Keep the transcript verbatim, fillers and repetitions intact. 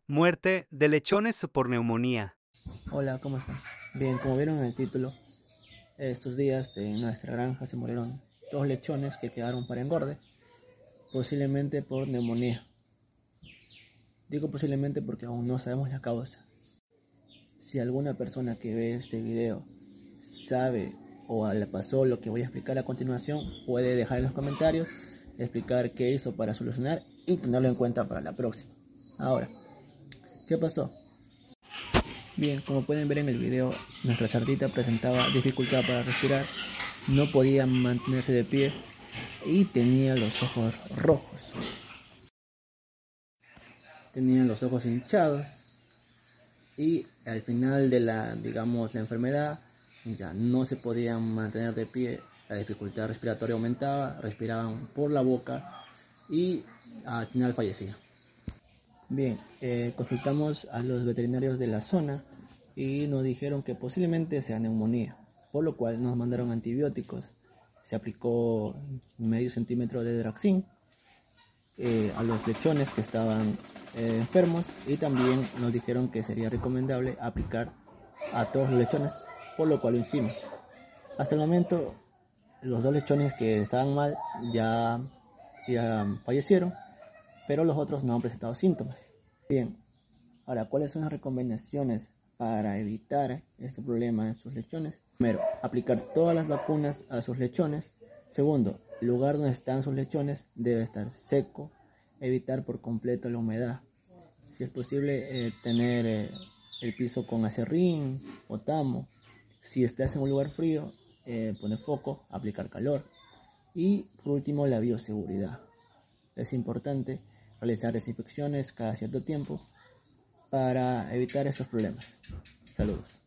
Muerte de lechones por neumonía. Hola, ¿cómo están? Bien, como vieron en el título, estos días en nuestra granja se murieron dos lechones que quedaron para engorde, posiblemente por neumonía. Digo posiblemente porque aún no sabemos la causa. Si alguna persona que ve este video sabe o le pasó lo que voy a explicar a continuación, puede dejar en los comentarios, explicar qué hizo para solucionar y tenerlo en cuenta para la próxima. Ahora, ¿qué pasó? Bien, como pueden ver en el video, nuestra cerdita presentaba dificultad para respirar, no podía mantenerse de pie y tenía los ojos rojos. Tenía los ojos hinchados y al final de la, digamos, la enfermedad ya no se podían mantener de pie, la dificultad respiratoria aumentaba, respiraban por la boca y al final fallecía. Bien, eh, consultamos a los veterinarios de la zona y nos dijeron que posiblemente sea neumonía, por lo cual nos mandaron antibióticos. Se aplicó medio centímetro de Draxin eh, a los lechones que estaban eh, enfermos, y también nos dijeron que sería recomendable aplicar a todos los lechones, por lo cual lo hicimos. Hasta el momento los dos lechones que estaban mal ya, ya fallecieron, pero los otros no han presentado síntomas. Bien, ahora, ¿cuáles son las recomendaciones para evitar este problema en sus lechones? Primero, aplicar todas las vacunas a sus lechones. Segundo, el lugar donde están sus lechones debe estar seco, evitar por completo la humedad. Si es posible, eh, tener eh, el piso con acerrín o tamo. Si estás en un lugar frío, eh, poner foco, aplicar calor. Y por último, la bioseguridad. Es importante realizar desinfecciones cada cierto tiempo para evitar esos problemas. Saludos.